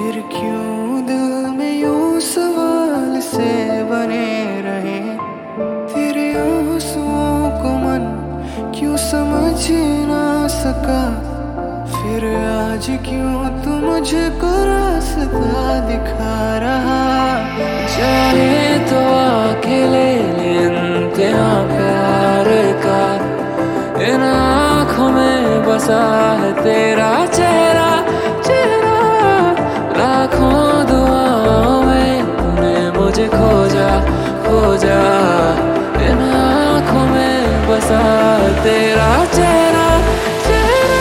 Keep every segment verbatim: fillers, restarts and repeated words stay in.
फिर क्यों दिल में यूं सवाल से बने रहे, तेरे आंसुओं को मन क्यों समझ ना सका। फिर आज क्यों तू मुझको रास्ता दिखा रहा। चाहे तो आके ले ले इंतहा प्यार का, इन आँखों में बसा है तेरा चेहरा चेहरा। लाखों दुआओं में तूने मुझे खोजा खोजा, इन आँखों में बसा है तेरा चेहरा चेहरा।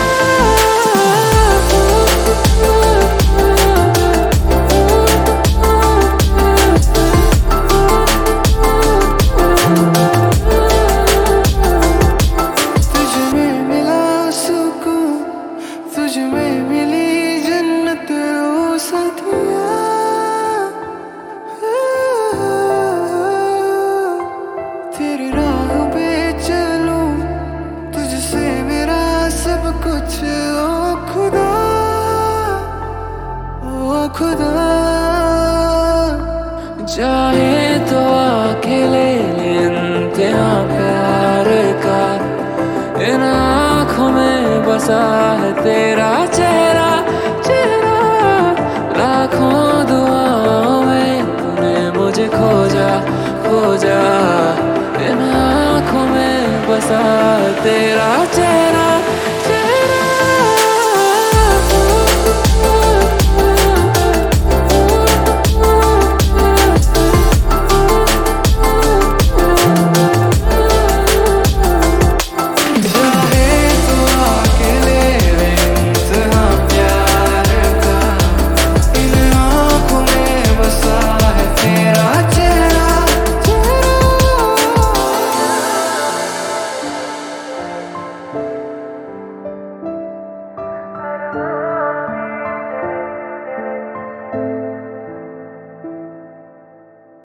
तुझ में मिला सुकून, तुझ में मिली जन्नत ओ साथिया। तेरी राह पे चलूं, तुझसे मेरा सब कुछ ओ खुदा ओ खुदा। चाहे तो आके ले ले इंतहा प्यार का, इन आँखों में बसा है तेरा चेहरा चेहरा। लाखों दुआओं में तूने मुझे खोजा खोजा, इन आँखों में बसा है तेरा चेहरा।